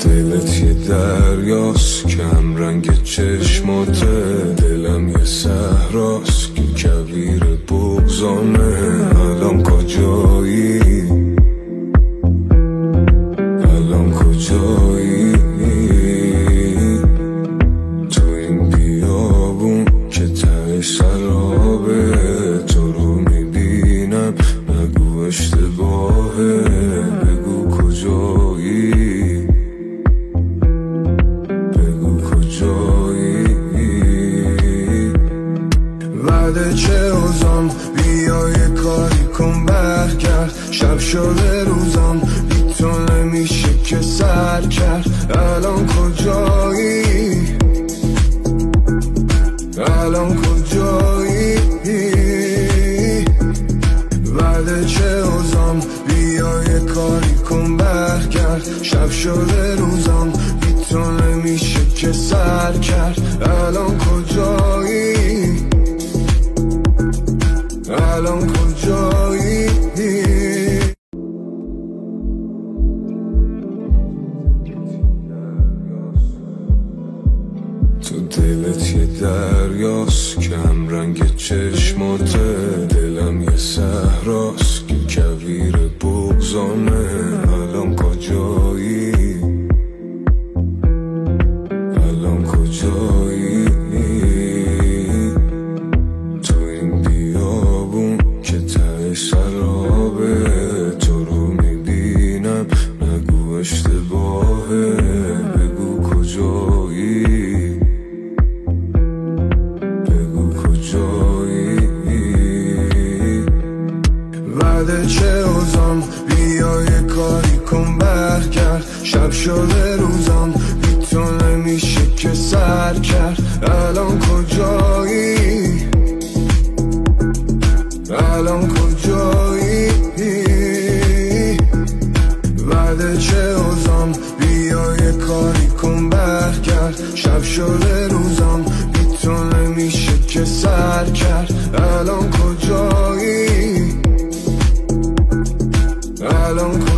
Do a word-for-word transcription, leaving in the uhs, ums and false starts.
دلت یه دریاست کم رنگ چشماته، دلم یه صحراست که کویر بغضامه. الان کجایی؟ الان کجایی؟ تو این بیابون که تهش سرابه، تو رو میبینم نگو اشتباهه، بگو کجایی؟ بعد چه اوزان بیا یه کاری کن برگرد، شب شده روزان بی تو نمیشه که سر کرد. الان کجایی؟ الان کجایی؟ بعد چه اوزان بیا یه کاری کن برگرد، شب شده روزان بی تو نمیشه که سر کرد. الان کجایی؟ الان کجایی؟ تو دلت یه دریاست کم رنگ چشماته، دلم یه صحراست که کویر بغضامه. الان کجایی؟ الان کجایی؟ تو این بیابون که تهش سرابه، تو رو میبینم نگو اشتباهه، بگو کجایی؟ بگو کجایی؟ بعد چه اوزان بیا یه کاری کن برگرد، شب شده روزان بی تو نمیشه که سر کرد. الان کجایی؟ الان کجایی؟ بعد چه اوزان بیا یه کاری کن برگرد، شب شده روزان بی تو نمیشه که سر کرد. الان کجایی؟ الان